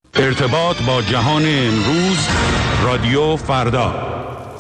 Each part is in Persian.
ارتباط با جهان امروز، رادیو فردا.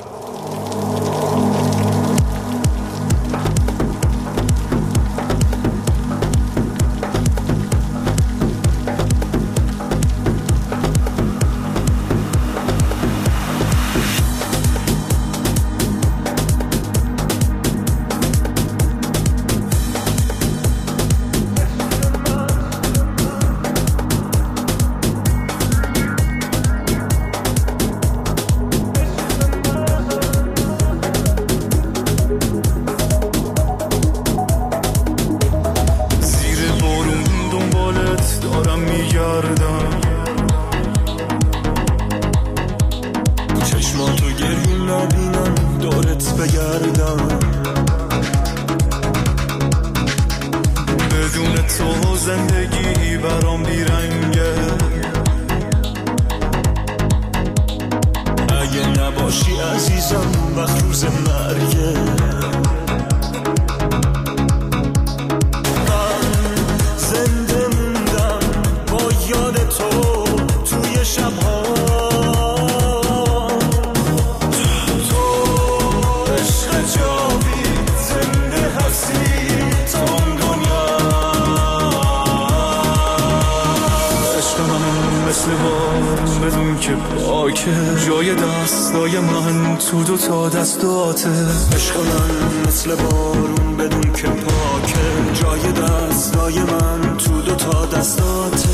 جای دستای من تو دو تا دستاته، عشق من مثل بارون بدون که پاکه. جای دستای من تو دو تا دستاته.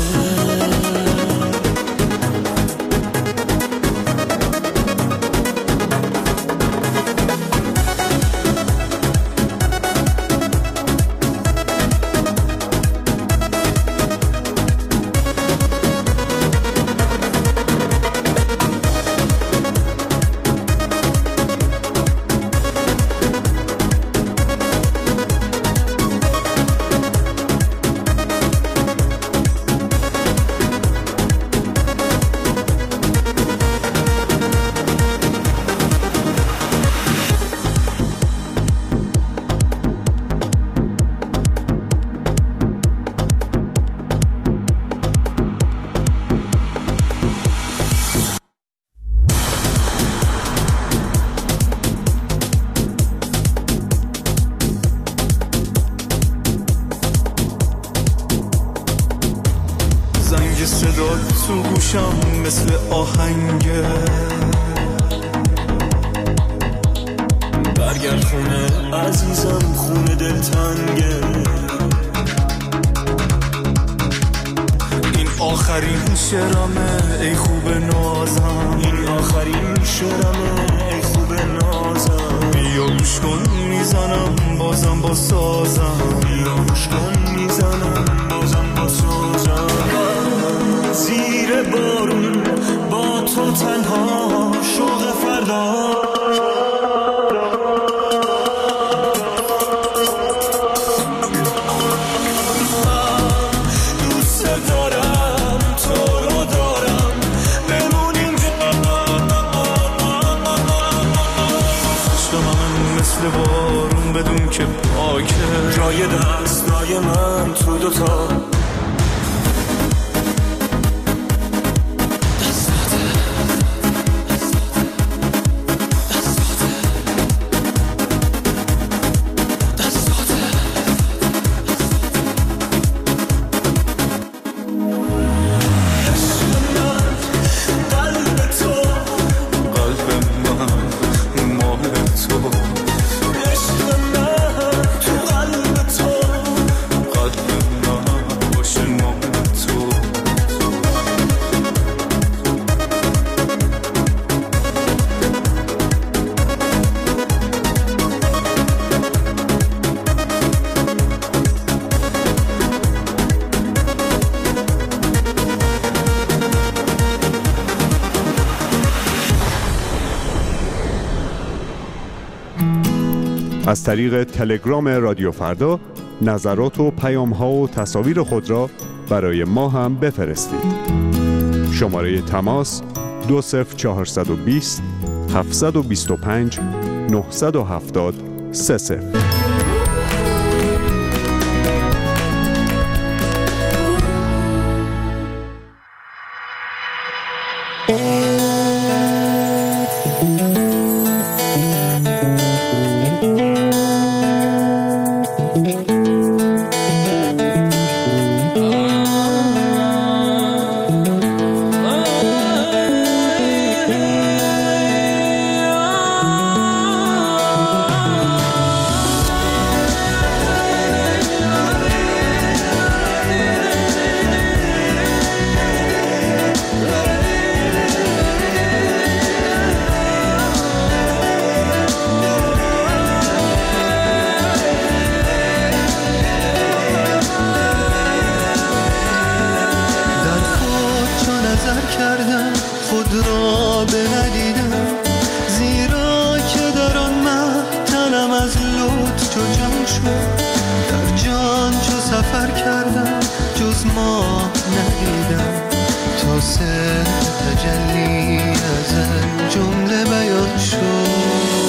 تو گوشم مثل آهنگه، برگرد خونه عزیزم، خونه دلتنگه. این آخرین شعرمه ای خوب نازم، این آخرین شعرمه ای خوب نازم. بیا گوش کن میزنم بازم با سازم، بیا گوش کن میزنم بازم با سازم. زیر بارون با تو تنها، شوق فردا. دوست دارم تو رو دارم، بمون اینجا. عشق من مثل بارون بدون که پاکه. جای دستای من تو دوتا از طریق تلگرام رادیو فردا نظرات و پیام‌ها و تصاویر خود را برای ما هم بفرستید. شماره تماس 20420 725 970 30. کردم خود را بندیدم، زیرا که در آن مه تنم از لطف چو جان شد. در جان چو سفر کردم جز ماه ندیدم، تا سر تجلی از جمله بیان شد.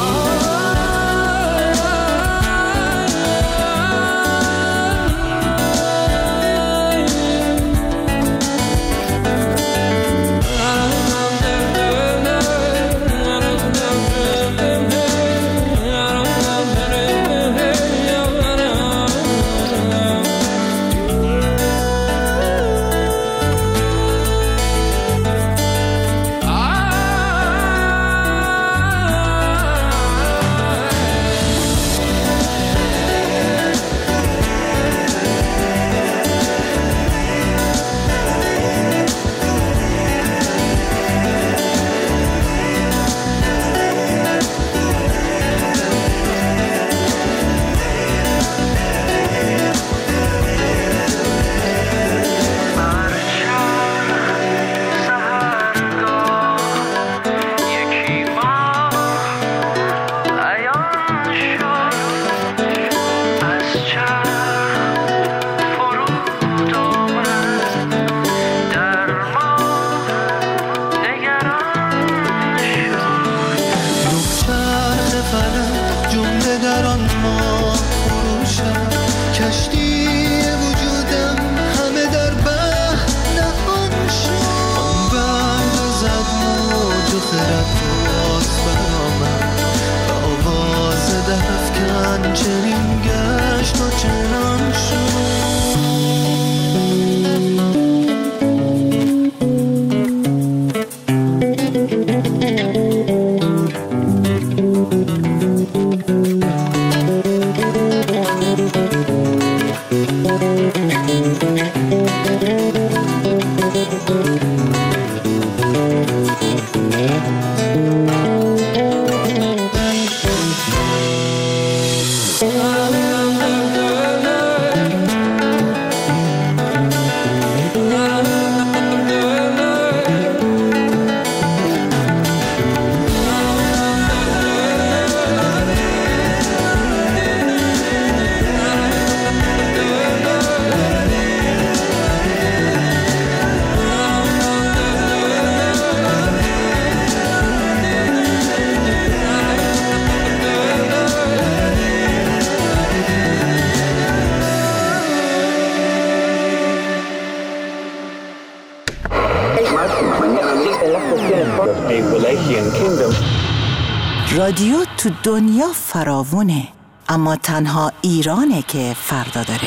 رادیو تو دنیا فراوونه، اما تنها ایرانه که فردا داره.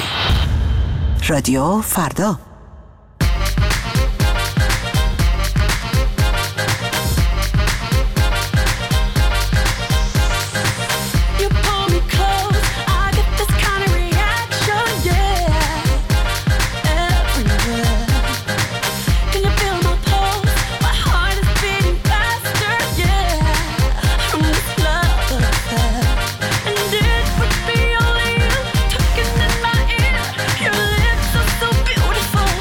رادیو فردا. Beautiful.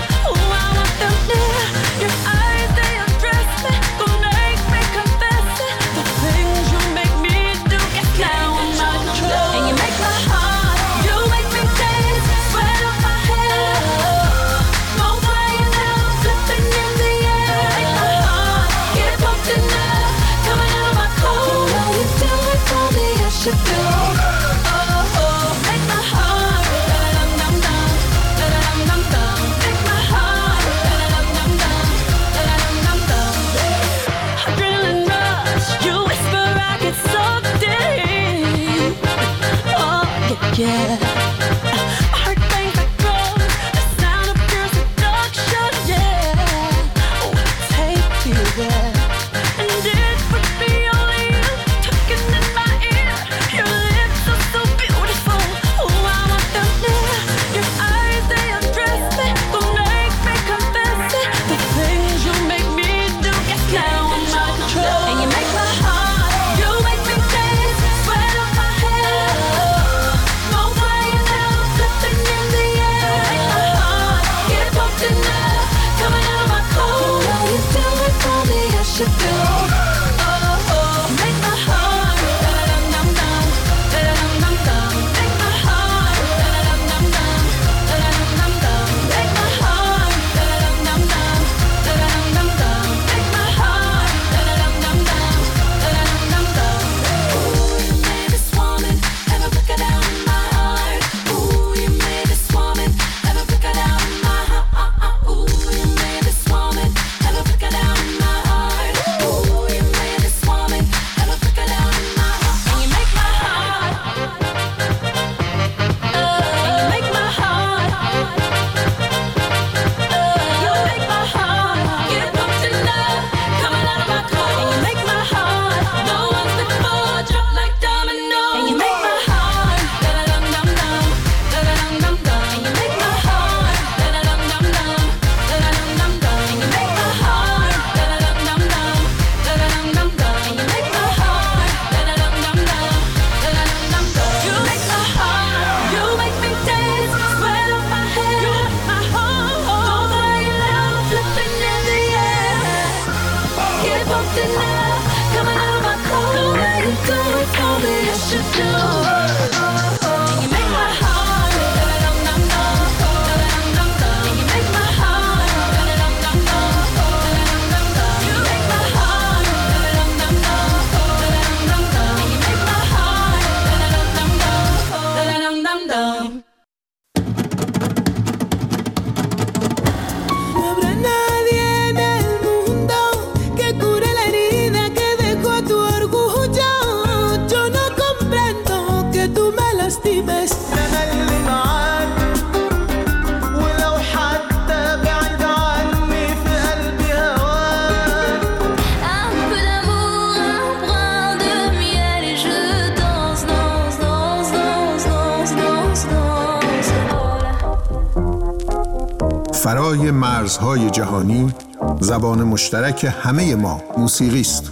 should do. You make my heart da-da-dum-dum-dum, you make my heart da-da-dum-dum-dum, you make my heart da-da-dum-dum-dum, you make my heart da-da-dum-dum-dum. فرای مرزهای جهانی، زبان مشترک همه ما موسیقی است.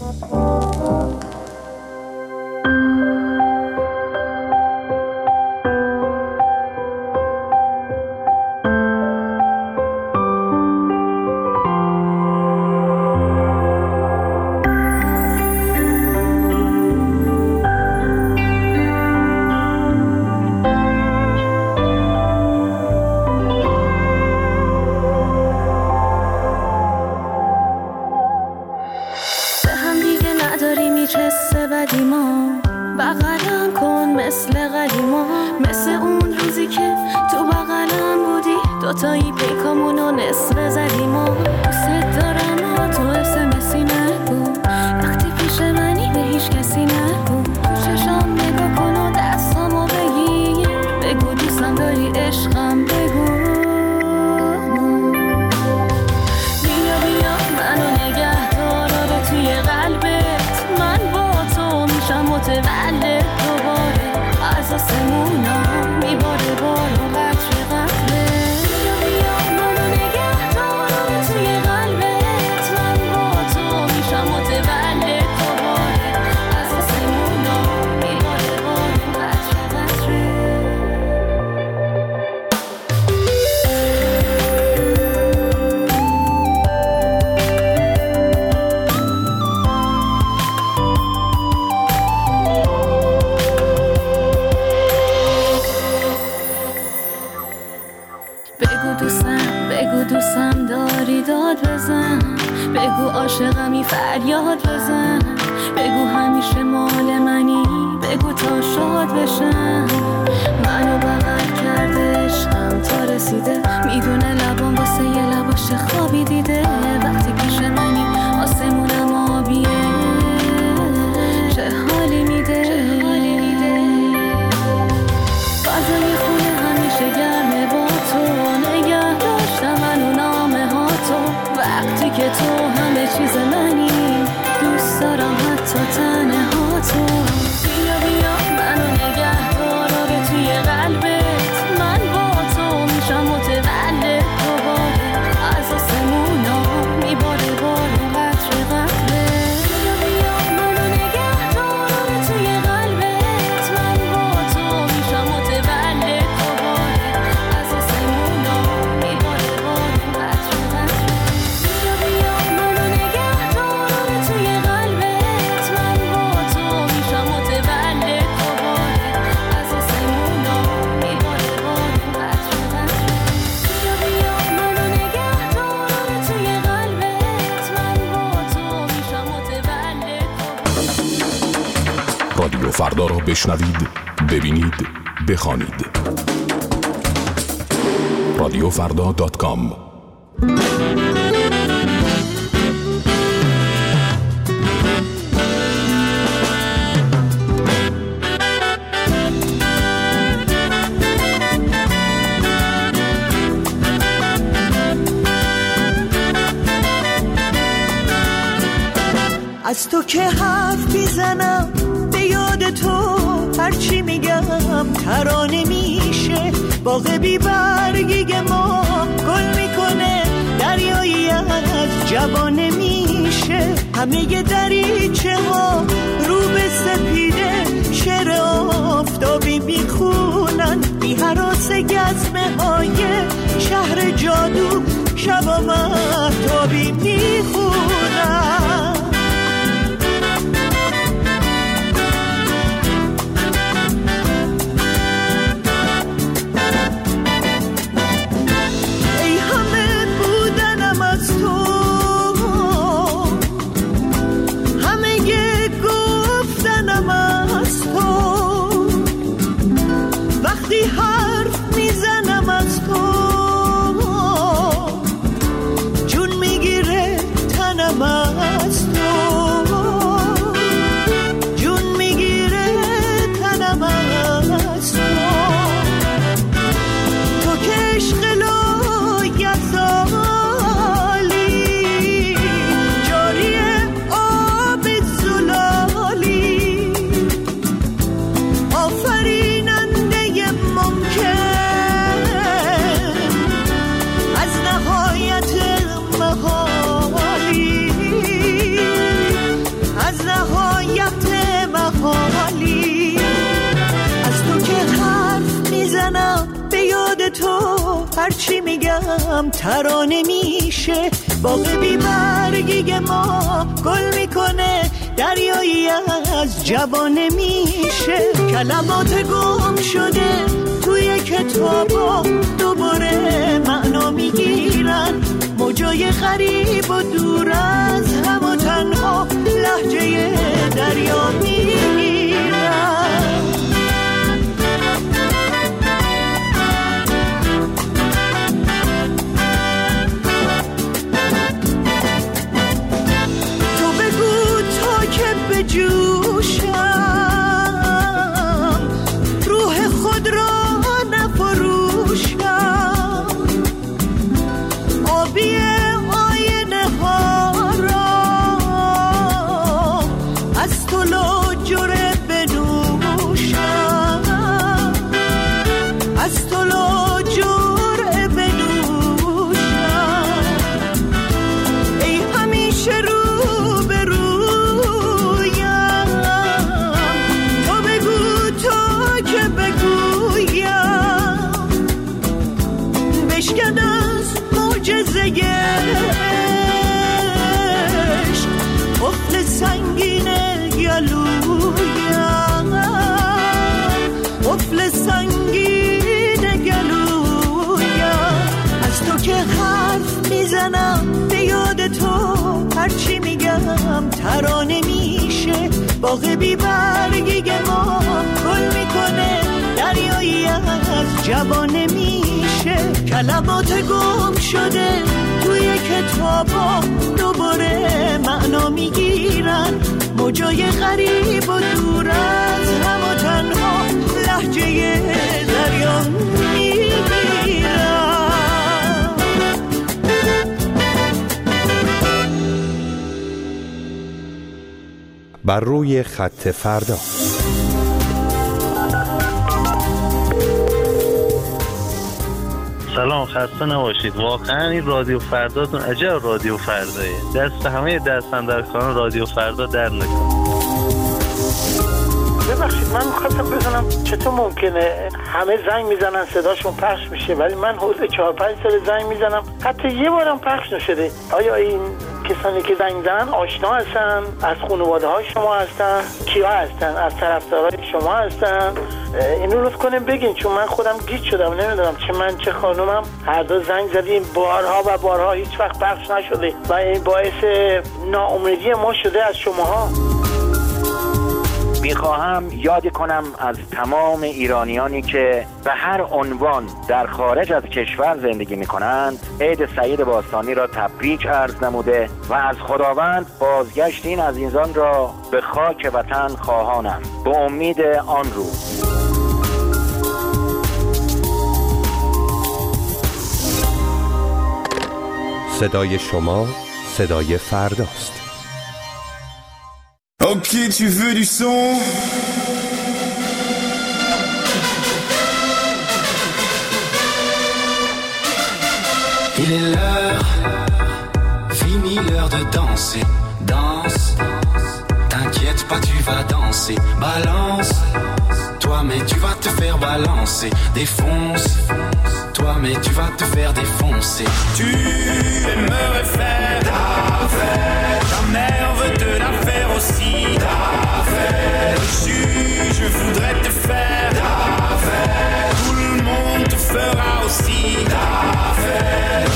بگو دوستم داری داد بزن، بگو عاشقمی فریاد بزن، بگو همیشه مال منی، بگو تا شاد بشم. منو بغل کرده عشقم تا رسیده، میدونه لبام واسه یه لباش خوابی دیده. وقتی پیش منی آسمونم آبیه، چه حالی میده. فضای خونه همیشه گرمه با تو، نگه داشتم منو نامه ها تو. وقتی که تو همه چیز منی، دوست دارم حتی تنه ها تو. بیا بیا منو نگه دارا به توی قلبت، من با تو میشم متولد دوباره. از آسمونا میباره بارو قطره قطره. بیا بیا منو نگه دارا به توی قلبت، من با تو میشم متولد دوباره. از آسمونا میباره بارو قطره قطره. بیا بیا منو نگه دارا به توی قلبت، من با تو میشم متولد دوباره. از آسمونا میباره بارو قطره قطره. بیا بیا منو نگه دارا به توی قلبت، من با تو میشم متولد دوباره. رادیو فردا را بشنوید، ببینید، بخوانید. radiofrda.com. از تو که حرف میزنم به یاد تو، هرچی میگم ترانه میشه. باغ بی برگی ما گل میکنه، دریایی از جوانه میشه. همه دریچه ها رو به سپیده، شعر آفتابی میخونن. بی هراس گزمه های شهر جادو، شبا مهتابی میخونن. هرچی میگم ترانه میشه. باغ بی برگی ما گل میکنه، دریایی از جوانه میشه. کلمات گم شده توی کتابا دوباره معنا میگیرن، موجای غریب و دور از هم و تنها لهجه دریا میگیرن. تو بگو تا که بجوشم، روح خود را نفروشم، آبی آینه ها را از تو لاجره بنوشم، از تو لاجره بنوشم. ای همیشه رو به رویم، تو بگو تا که بگویم، بشکن از معجزه عشق قفل سنگین گلویم، قفل سنگین گلویم. از تو که حرف میزنم به یاد تو هرچی میگم ترانه میشه. باغ بی برگی ما گل میکنه، دریایی از جوانه میشه. کلمات گم شده توی کتابا دوباره معنا میگیرن، موجای غریب و دور از هم و تنها لهجه دریا میگیرن. بر روی خط فردا. سلام، خسته نباشید. واقعا این رادیو فرداتون عجب رادیو فردایه. دست همه دست‌اندرکاران رادیو فردا در نکنه. ببخشید من می‌خواستم بزنم چطور ممکنه همه زنگ میزنن صداشون پخش میشه ولی من حدود 4-5 سال زنگ میزنم حتی یه بارم پخش نشده؟ آیا این کسانی که زنگ میزنن آشنا هستن؟ از خانواده های شما هستن؟ کیا هستن؟ از طرفدارای شما هستن؟ اینو لطف کنیم بگین، چون من خودم گیج شدم، نمیدونم چه من چه خانومم هر دو زنگ زدیم بارها و بارها هیچ وقت پخش نشده و این باعث ناامیدی ما شده از شماها. میخواهم یاد کنم از تمام ایرانیانی که به هر عنوان در خارج از کشور زندگی میکنند عید سعید باستانی را تبریک عرض نموده و از خداوند بازگشت این عزیزان را به خاک وطن خواهانم به امید آن روز. صدای شما صدای فرداست. Ok, tu veux du son? Il est l'heure, fini l'heure de danser. Danse, t'inquiète pas, tu vas danser. Balance, toi mais tu vas te faire balancer. Défonce, toi mais tu vas te faire défoncer. Tu aimerais faire ta fête, ta mère veut te la faire aussi. Ta fête, je voudrais te faire ta fête, tout le monde te fera aussi ta fête.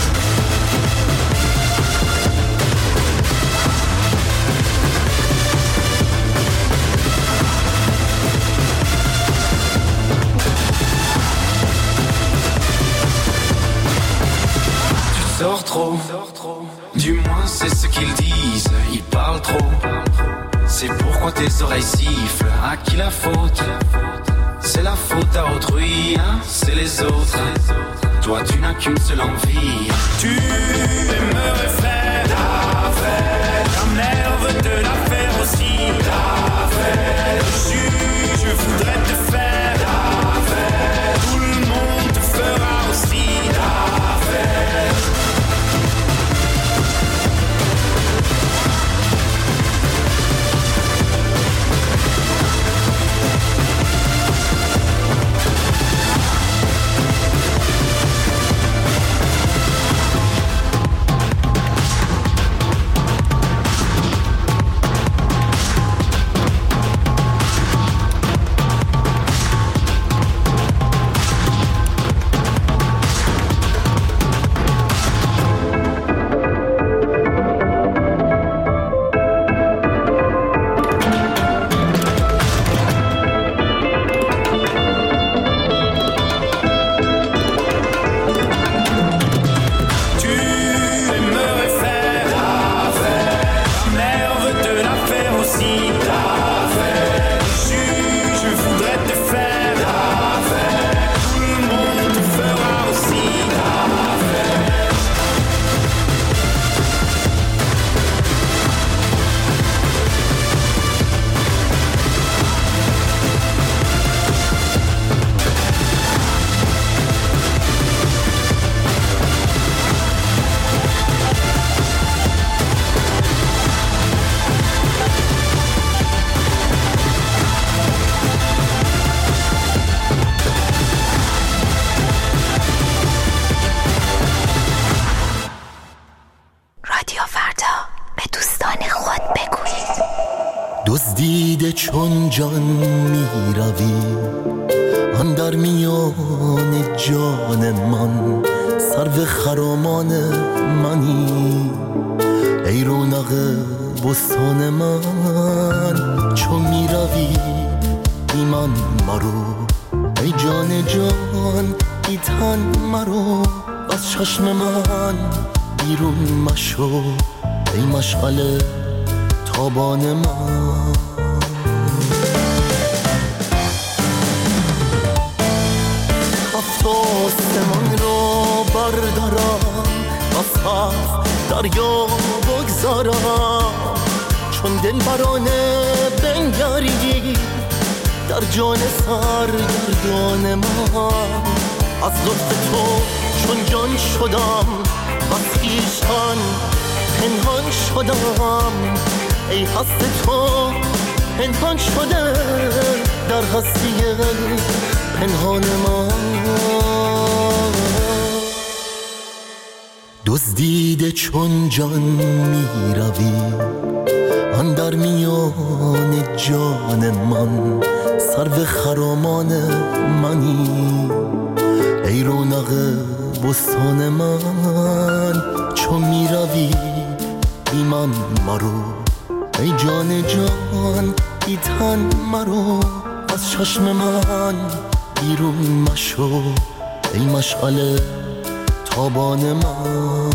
Sors trop, du moins c'est ce qu'ils disent, ils parlent trop. C'est pourquoi tes oreilles sifflent, à qui la faute? C'est la faute à autrui, hein? C'est les autres. Toi tu n'as qu'une seule envie. Tu aimerais faire ta fête, ta mère veut te la faire aussi. Ta fête, je voudrais te faire ta fête, tout le monde te fera aussi ta fête. دزدیده چون جان می روی اندر میان جان من، سرو خرامان منی ای رونق بستان من. چون می روی ایمان مرو ای جان جان ای تن مرو، از چشم من بیرون مشو ای مشعل تابان من. هفت آسمان را بردارم، از هفت دریا بگذارم، چون دلبرانه بنگری در جان سرگردان من. از لطف تو چون جان شدم، از خویشتن پنهان شدم، ای هست تو پنهان شده در هستی پنهان من. دزدیده چون جان می روی اندر میان جان من، سرو خرامان منی ای رونق بستان من. چون می روی ایمان مرو ای جان جان ای تن مرو، از چشم من بیرون مشو ای مشعل تابان من.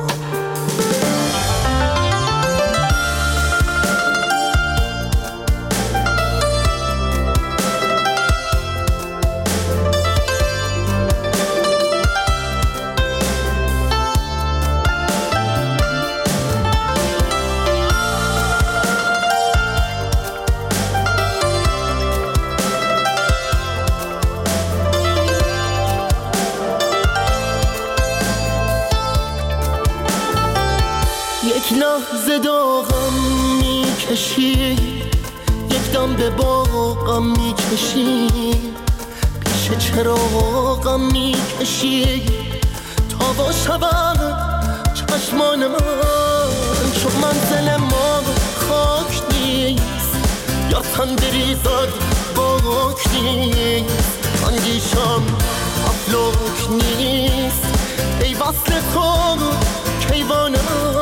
یک لحظه داغم میکشی، یک دم به باغم میکشی، پیش چراغم میکشی تا با شبم چشمان من. چون منزل ما خاک نیست یا تن بریزد باک نیست، اندیشم افلاک نیست ای وصل تو کیوان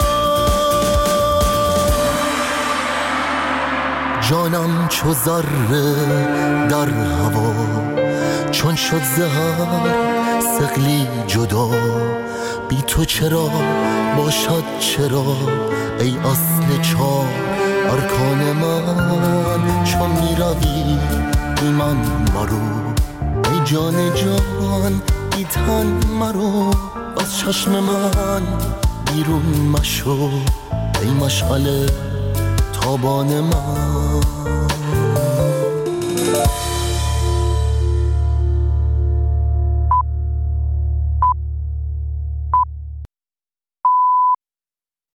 جانم چو ذره در هوا، چون شد زهر ثقلی جدا. بی تو چرا باشد چرا ای اصل چار ارکان من. چون می روی ایمان مرو ای جان جان ای تن مرو، از چشم من بیرون مشو ای مشعل تابان من.